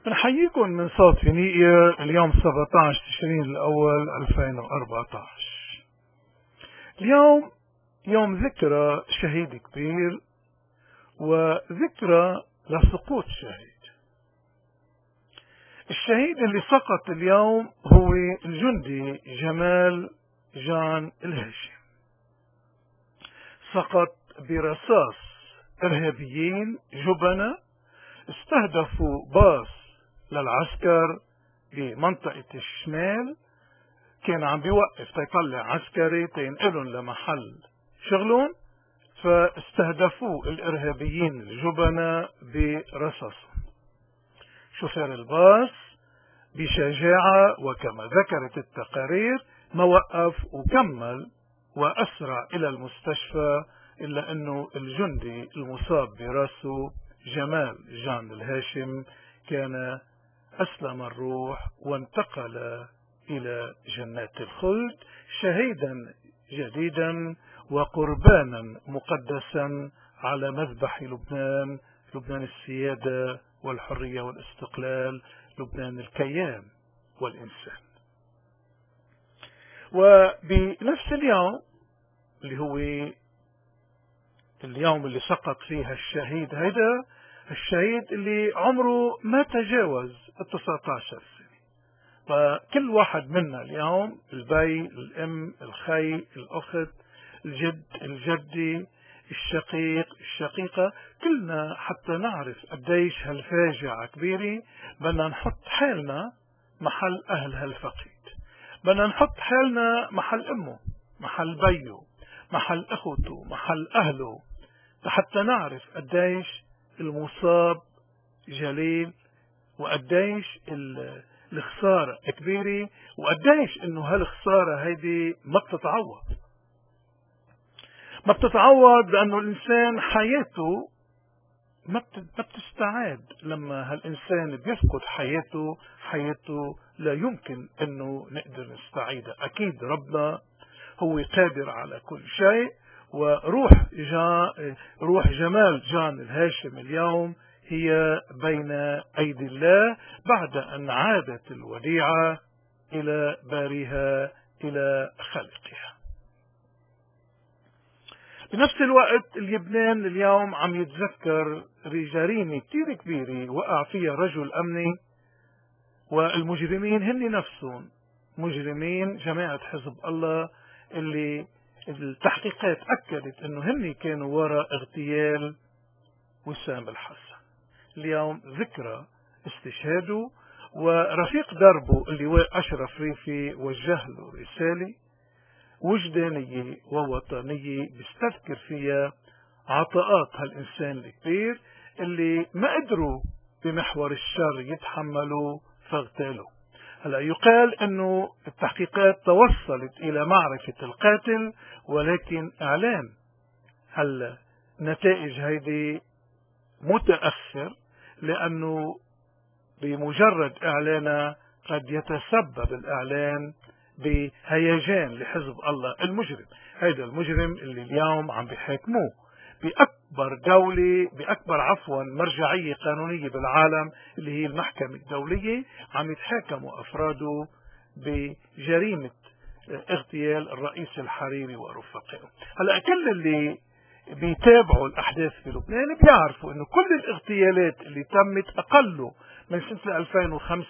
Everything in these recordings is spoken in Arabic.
بنحييكم من صوت فينيقيا اليوم 17 تشرين الأول 2014. اليوم يوم ذكرى شهيد كبير وذكرى لسقوط شهيد. الشهيد اللي سقط اليوم هو الجندي جمال جان الهاشم. سقط برصاص إرهابيين جبنة استهدفوا باص للعسكر بمنطقة الشمال، كان عم بيوقف تيطلع عسكري تينقلهم لمحل شغلهم، فاستهدفوه الإرهابيين الجبنة برصاصهم. شوفير الباص بشجاعة وكما ذكرت التقارير ما وقف وكمل وأسرع إلى المستشفى، إلا أنه الجندي المصاب براسه جمال جان الهاشم كان أسلم الروح وانتقل إلى جنات الخلد شهيدا جديدا وقربانا مقدسا على مذبح لبنان، لبنان السيادة والحرية والاستقلال، لبنان الكيان والإنسان. وبنفس اليوم اللي هو اليوم اللي سقط فيها الشهيد، هيدا الشهيد اللي عمره ما تجاوز 19 سنة. فكل واحد منا اليوم، البي، الأم، الخي، الأخت، الجد، الجدي، الشقيق، الشقيقة، كلنا حتى نعرف قديش هالفاجعة كبيرة بدنا نحط حالنا محل أهل هالفقيد، بدنا نحط حالنا محل أمه، محل بيه، محل أخوته، محل أهله، حتى نعرف قديش المصاب جليل وقديش الخسارة كبيرة وقديش انه هالخسارة هيدي ما بتتعوض لانه الانسان حياته ما بتستعاد. لما هالانسان بيفقد حياته لا يمكن انه نقدر نستعيدها. اكيد ربنا هو قادر على كل شيء، روح جمال جان الهاشم اليوم هي بين أيدي الله بعد أن عادت الوديعة إلى باريها إلى خالقها. بنفس الوقت لبنان اليوم عم يتذكر جريمة كتير كبيرة وقع فيها رجل أمني، والمجرمين هن نفسهم مجرمين جماعة حزب الله اللي التحقيقات أكدت أنه هن كانوا وراء اغتيال وسام الحسن. اليوم ذكرى استشهاده، ورفيق دربه اللواء أشرف ريفي وجه له رسالة وجدانية ووطنية بيستذكر فيها عطاءات هالإنسان الكبير اللي ما قدروا بمحور الشر يتحملوا فاغتالوا. هلا يقال انه التحقيقات توصلت الى معرفة القاتل، ولكن اعلان هالنتائج هيدي متأخر، لانه بمجرد اعلانها قد يتسبب الاعلان بهيجان لحزب الله المجرم. هيدا المجرم اللي اليوم عم بيحاكموه بأكبر دولة، مرجعية قانونية بالعالم اللي هي المحكمة الدولية، عم يتحاكموا أفراده بجريمة اغتيال الرئيس الحريري ورفقائه. هلأ كل اللي بيتابعوا الأحداث في لبنان بيعرفوا أنه كل الاغتيالات اللي تمت أقله من سنة 2005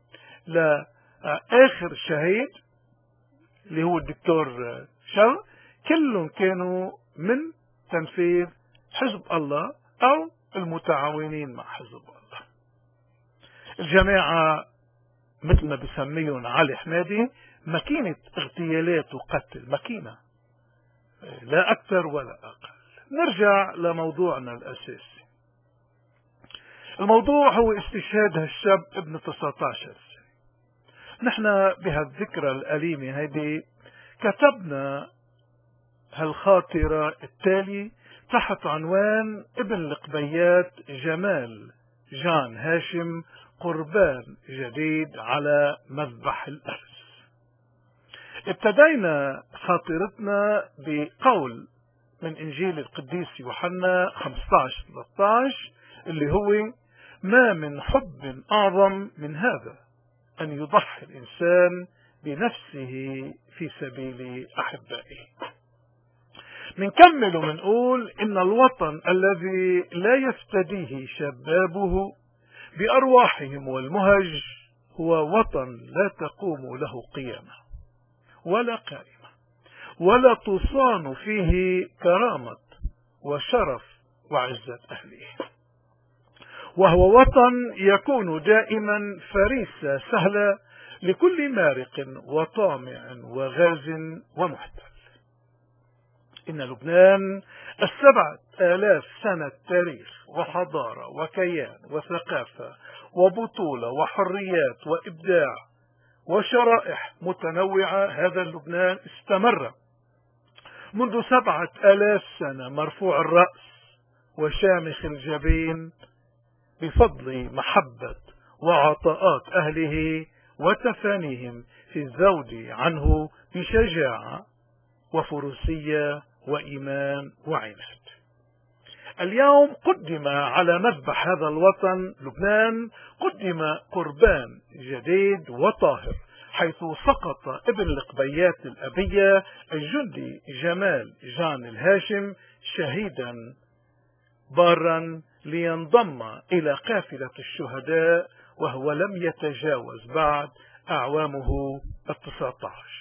لآخر شهيد اللي هو الدكتور شر، كلهم كانوا من تنفيذ حزب الله أو المتعاونين مع حزب الله. الجماعة مثل ما بسميهم علي حمادي ماكينة اغتيالات وقتل، ماكينة لا أكثر ولا أقل. نرجع لموضوعنا الأساسي. الموضوع هو استشهاد هالشاب ابن 19 سنة. نحن بهالذكرى الأليمة هيدي كتبنا هالخاطرة التالي تحت عنوان ابن القبيات جمال جان هاشم قربان جديد على مذبح الأرز. ابتدينا خاطرتنا بقول من إنجيل القديس يوحنا 15-13 اللي هو ما من حب أعظم من هذا، أن يضحي الإنسان بنفسه في سبيل أحبائه. منكمل ومنقول إن الوطن الذي لا يفتديه شبابه بأرواحهم والمهج هو وطن لا تقوم له قيامة ولا قائمة، ولا تصان فيه كرامة وشرف وعزة أهله، وهو وطن يكون دائما فريسة سهلة لكل مارق وطامع وغاز ومحتل. إن لبنان 7,000 سنة تاريخ وحضارة وكيان وثقافة وبطولة وحريات وإبداع وشرائح متنوعة، هذا لبنان استمر منذ 7,000 سنة مرفوع الرأس وشامخ الجبين بفضل محبة وعطاءات أهله وتفانيهم في الذود عنه بشجاعة وفروسية وإيمان وعناد. اليوم قدم على مذبح هذا الوطن لبنان قربان جديد وطاهر، حيث سقط ابن القبيات الأبية الجندي جمال جان الهاشم شهيدا بارا لينضم إلى قافلة الشهداء، وهو لم يتجاوز بعد أعوامه 19.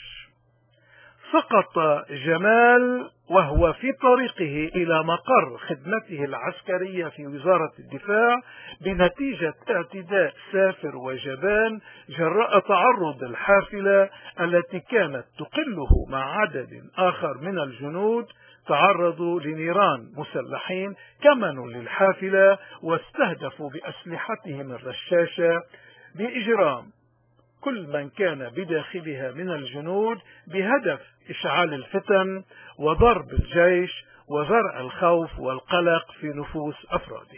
سقط جمال وهو في طريقه إلى مقر خدمته العسكرية في وزارة الدفاع بنتيجة اعتداء سافر وجبان جراء تعرض الحافلة التي كانت تقله مع عدد آخر من الجنود. تعرضوا لنيران مسلحين كمنوا للحافلة واستهدفوا بأسلحتهم الرشاشة بإجرام كل من كان بداخلها من الجنود بهدف إشعال الفتن وضرب الجيش وزرع الخوف والقلق في نفوس أفراده.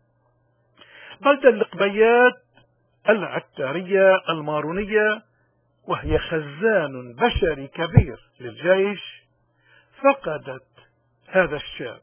بلدة القبيات العتارية المارونية، وهي خزان بشري كبير للجيش، فقدت هذا الشاب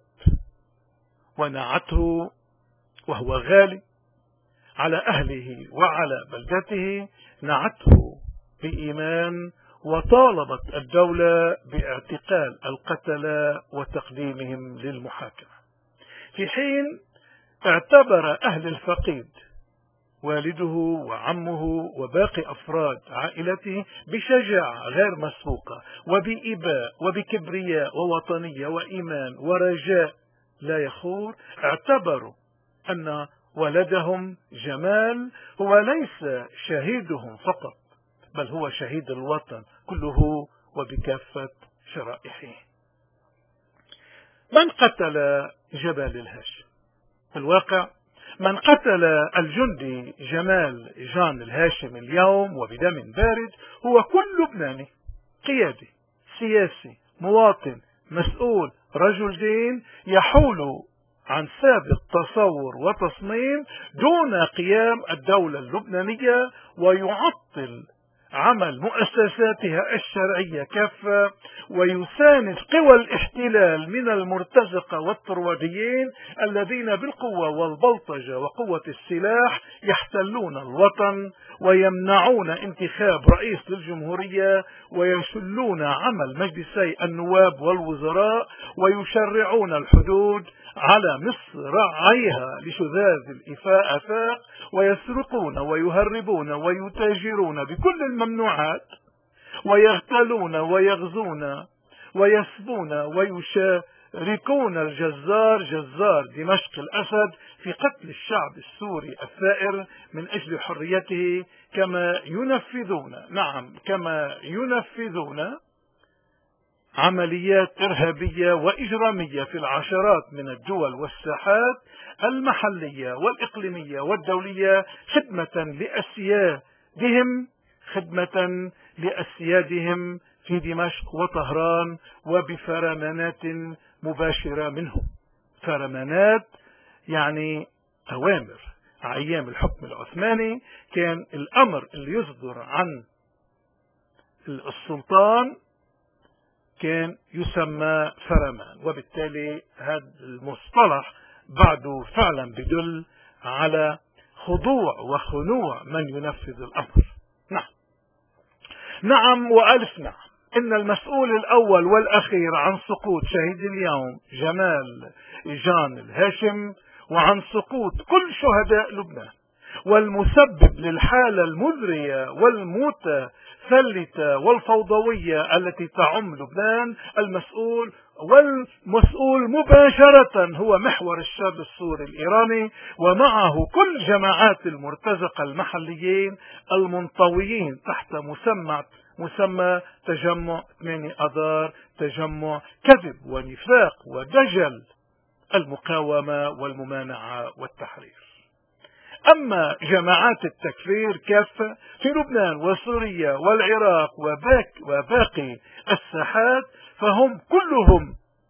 ونعته وهو غالي على أهله وعلى بلدته، نعته بإيمان وطالبت الدولة باعتقال القتلة وتقديمهم للمحاكمة، في حين اعتبر أهل الفقيد والده وعمه وباقي أفراد عائلته بشجاعة غير مسبوقة وبإباء وبكبرياء ووطنية وإيمان ورجاء لا يخور، اعتبروا أن ولدهم جمال هو ليس شهيدهم فقط، بل هو شهيد الوطن كله وبكافة شرائحه. من قتل جبال الهاشم؟ في الواقع من قتل الجندي جمال جان الهاشم اليوم وبدم بارد هو كل لبناني قيادي سياسي مواطن مسؤول رجل دين يحول عن سابق تصور وتصميم دون قيام الدولة اللبنانية ويعطل عمل مؤسساتها الشرعية كافة، ويساند قوى الاحتلال من المرتزقة والطرواديين الذين بالقوة والبلطجة وقوة السلاح يحتلون الوطن ويمنعون انتخاب رئيس للجمهورية ويشلون عمل مجلسي النواب والوزراء ويشرعون الحدود على مصراعيها لشذاذ الآفاق ويسرقون ويهربون ويتاجرون بكل الممنوعات ويغتالون ويغزون ويسبون ويشاركون الجزار جزار دمشق الأسد في قتل الشعب السوري الثائر من أجل حريته، كما ينفذون عمليات إرهابية وإجرامية في العشرات من الدول والساحات المحلية والإقليمية والدولية خدمة لأسيادهم في دمشق وطهران وبفرمانات مباشرة منهم. فرمانات يعني أوامر. أيام الحكم العثماني كان الأمر اللي يصدر عن السلطان كان يسمى فرمان، وبالتالي هذا المصطلح بعده فعلا بدل على خضوع وخنوع من ينفذ الأمر. نعم وألف نعم، إن المسؤول الأول والأخير عن سقوط شهيد اليوم جمال جان الهاشم، وعن سقوط كل شهداء لبنان، والمسبب للحالة المزرية والمتفلتة والفوضوية التي تعم لبنان، والمسؤول مباشرة هو محور الشر السوري الإيراني، ومعه كل جماعات المرتزقة المحليين المنطويين تحت مسمى تجمع 8 آذار، تجمع كذب ونفاق ودجل المقاومة والممانعة والتحرير. أما جماعات التكفير كافة في لبنان وسوريا والعراق وباقي الساحات، فهم كلهم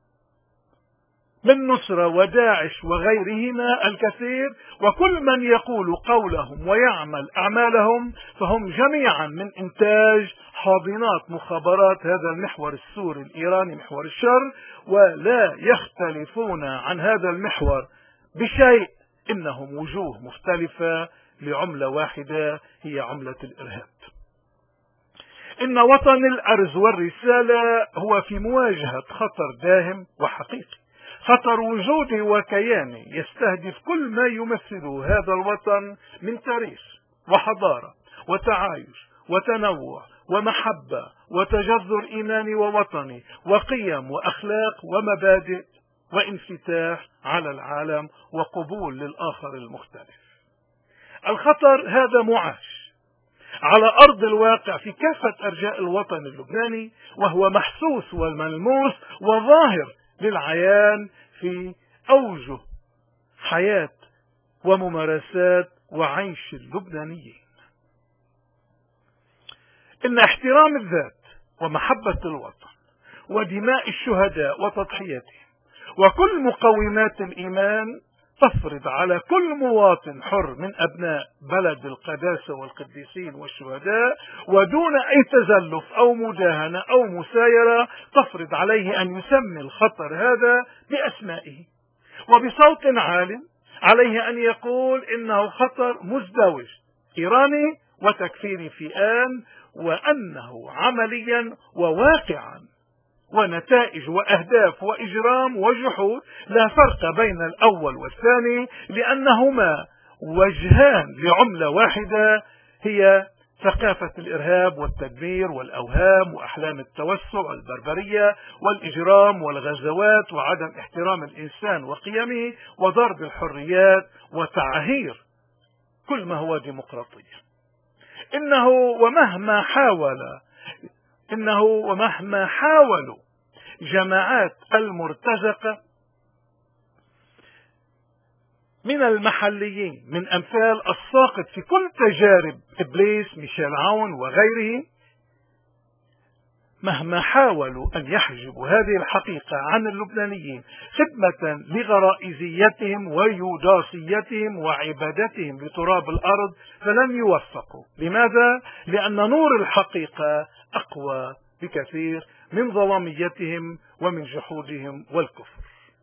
من نصرة وداعش وغيرهما الكثير، وكل من يقول قولهم ويعمل أعمالهم فهم جميعا من إنتاج حاضنات مخابرات هذا المحور السوري الإيراني، محور الشر، ولا يختلفون عن هذا المحور بشيء، إنهم وجوه مختلفة لعملة واحدة هي عملة الإرهاب. إن وطن الأرز والرسالة هو في مواجهة خطر داهم وحقيقي، خطر وجودي وكياني يستهدف كل ما يمثله هذا الوطن من تاريخ وحضارة وتعايش وتنوع ومحبة وتجذر إيماني ووطني وقيم وأخلاق ومبادئ وانفتاح على العالم وقبول للآخر المختلف. الخطر هذا معاش على أرض الواقع في كافة أرجاء الوطن اللبناني، وهو محسوس والملموس وظاهر للعيان في أوجه حياة وممارسات وعيش اللبنانيين. إن احترام الذات ومحبة الوطن ودماء الشهداء وتضحياتهم وكل مقومات الإيمان تفرض على كل مواطن حر من أبناء بلد القداسة والقديسين والشهداء، ودون أي تزلف أو مداهنة أو مسايرة، تفرض عليه أن يسمي الخطر هذا بأسمائه، وبصوت عال عليه أن يقول إنه خطر مزدوج إيراني وتكفيري في آن، وأنه عمليا وواقعا ونتائج وأهداف وإجرام وجحود لا فرق بين الأول والثاني، لأنهما وجهان لعملة واحدة هي ثقافة الإرهاب والتدمير والأوهام وأحلام التوسع والبربرية والإجرام والغزوات وعدم احترام الإنسان وقيمه وضرب الحريات وتعهير كل ما هو ديمقراطية. إنه ومهما حاولوا جماعات المرتزقة من المحليين من أمثال الساقط في كل تجارب إبليس ميشيل عون وغيره، مهما حاولوا أن يحجبوا هذه الحقيقة عن اللبنانيين خدمة لغرائزيتهم ويوداسيتهم وعبادتهم لتراب الأرض، فلن يوفقوا. لماذا؟ لأن نور الحقيقة أقوى بكثير من ظلاميتهم ومن جحودهم والكفر.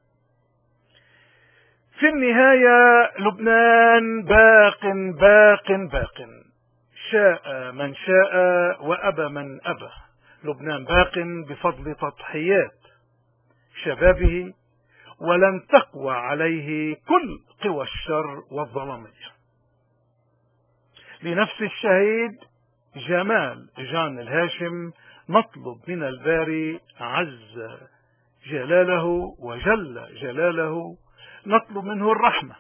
في النهاية لبنان باق، شاء من شاء وأبى من أبى. لبنان باق بفضل تضحيات شبابه، ولن تقوى عليه كل قوى الشر والظلامية. لنفس الشهيد جمال جان الهاشم نطلب من الباري عز جلاله وجل جلاله، نطلب منه الرحمة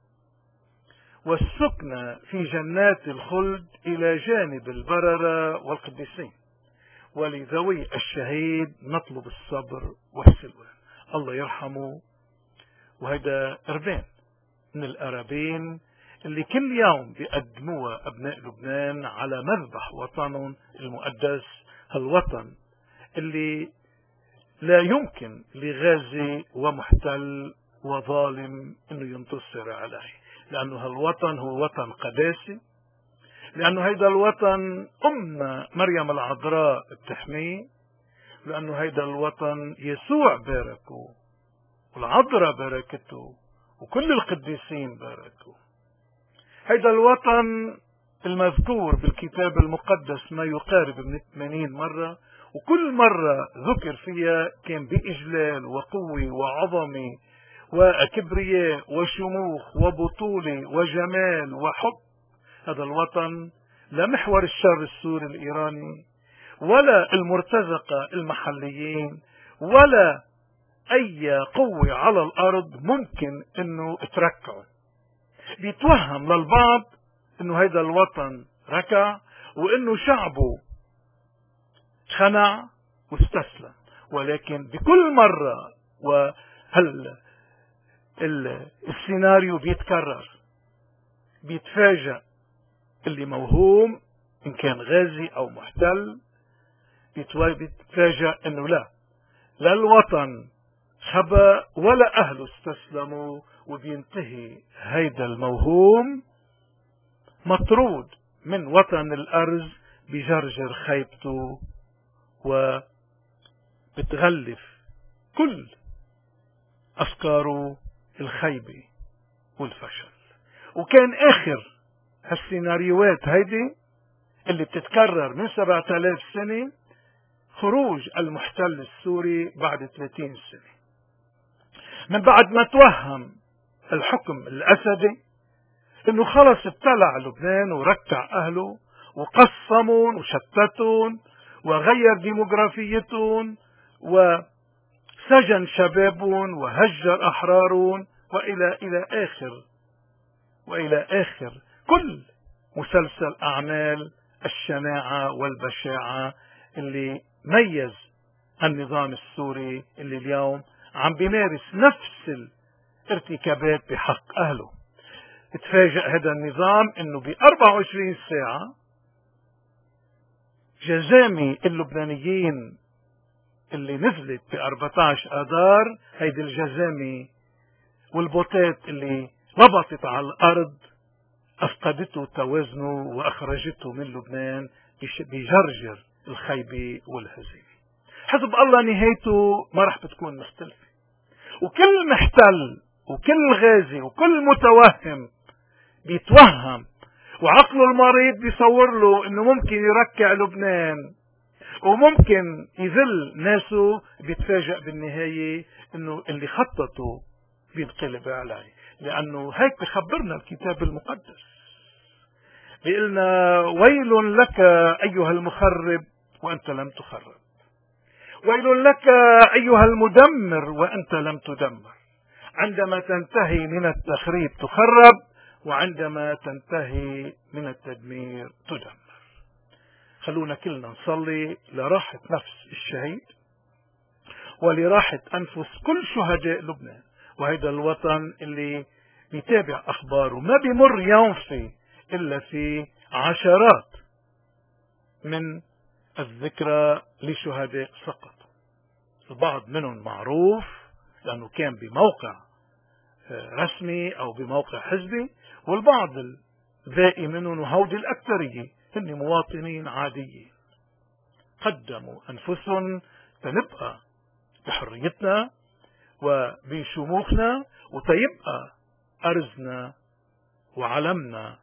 والسكن في جنات الخلد إلى جانب البررة والقديسين، ولذوي الشهيد نطلب الصبر والسلوان. الله يرحمه. وهذا أربين من الأرابين اللي كل يوم بيقدموها أبناء لبنان على مذبح وطنهم المقدس، هالوطن اللي لا يمكن لغازي ومحتل وظالم انه ينتصر عليه، لانه هالوطن هو وطن قداسي، لانه هيدا الوطن مريم العذراء بتحميه، لانه هيدا الوطن يسوع باركه والعذراء باركته وكل القديسين باركوا. هيدا الوطن المذكور بالكتاب المقدس ما يقارب من 80 مرة، وكل مرة ذكر فيها كان بإجلال وقوة وعظمة وكبرياء وشموخ وبطولة وجمال وحب. هذا الوطن لا محور الشر السوري الإيراني ولا المرتزقة المحليين ولا أي قوة على الأرض ممكن أنه تركعه. بيتوهم للبعض أنه هيدا الوطن ركع وأنه شعبه خنع واستسلم، ولكن بكل مرة السيناريو بيتكرر. بيتفاجأ اللي موهوم إن كان غازي أو محتل، بيتفاجأ أنه لا الوطن خبأ ولا أهله استسلموا، وبينتهي هيدا الموهوم مطرود من وطن الأرز بجرجر خيبته، وبتغلف كل أفكاره الخيبة والفشل. وكان آخر هالسيناريوهات هيدي اللي بتتكرر من 7000 سنة خروج المحتل السوري بعد 30 سنة، من بعد ما توهم الحكم الأسدي انه خلص ابتلع لبنان وركع اهله وقسمون وشتتون وغير ديموغرافيتهم وسجن شبابون وهجر احرارون والى اخر كل مسلسل اعمال الشناعة والبشاعة اللي ميز النظام السوري اللي اليوم عم بيمارس نفس الارتكابات بحق اهله. اتفاجأ هذا النظام انه ب 24 ساعة جزامي اللبنانيين اللي نزلت ب 14 اذار، هيدي الجزامي والبوتات اللي ربطت على الارض افقدته توازنه واخرجته من لبنان بجرجر الخيبة والهزيمة. حزب الله نهايته ما رح بتكون مختلفة، وكل محتل وكل غازي وكل متوهم بيتوهم وعقله المريض بيصور له انه ممكن يركع لبنان وممكن يذل ناسه، بيتفاجأ بالنهاية انه اللي خططه بينقلب عليه. لانه هيك بخبرنا الكتاب المقدس، بيقلنا ويل لك ايها المخرب وانت لم تخرب، ويل لك ايها المدمر وانت لم تدمر. عندما تنتهي من التخريب تخرب، وعندما تنتهي من التدمير تدمر. خلونا كلنا نصلي لراحة نفس الشهيد ولراحة أنفس كل شهداء لبنان وهيدا الوطن اللي بيتابع أخباره. ما بيمر يوم فيه إلا في عشرات من الذكرى لشهداء سقطوا. البعض منهم معروف لأنه كان بموقع رسمي أو بموقع حزبي، والبعض الباقي منهم وهودي الأكثرية هن مواطنين عاديين قدموا أنفسهم تنبقى بحريتنا وبشموخنا وتيبقى أرزنا وعلمنا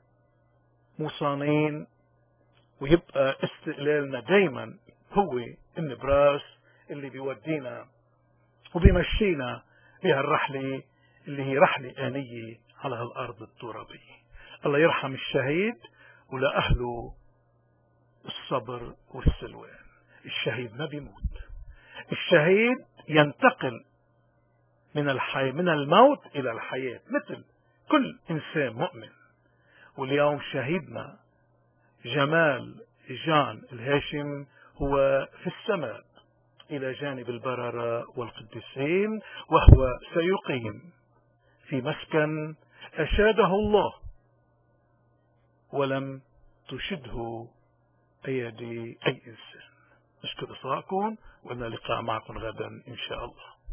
مصانين، ويبقى استقلالنا دايما هو النبراس اللي بيودينا وبيمشينا بهالرحلة اللي هي رحلة آنية على هالأرض الترابية. الله يرحم الشهيد ولأهله الصبر والسلوان. الشهيد ما بيموت، الشهيد ينتقل من الموت إلى الحياة مثل كل إنسان مؤمن. واليوم شهيدنا جمال جان الهاشم هو في السماء إلى جانب البررة والقديسين، وهو سيقيم في مسكن أشاده الله ولم تشده أيدي أي إنسان. أشكر إصغائكم، وإلى اللقاء معكم غدا إن شاء الله.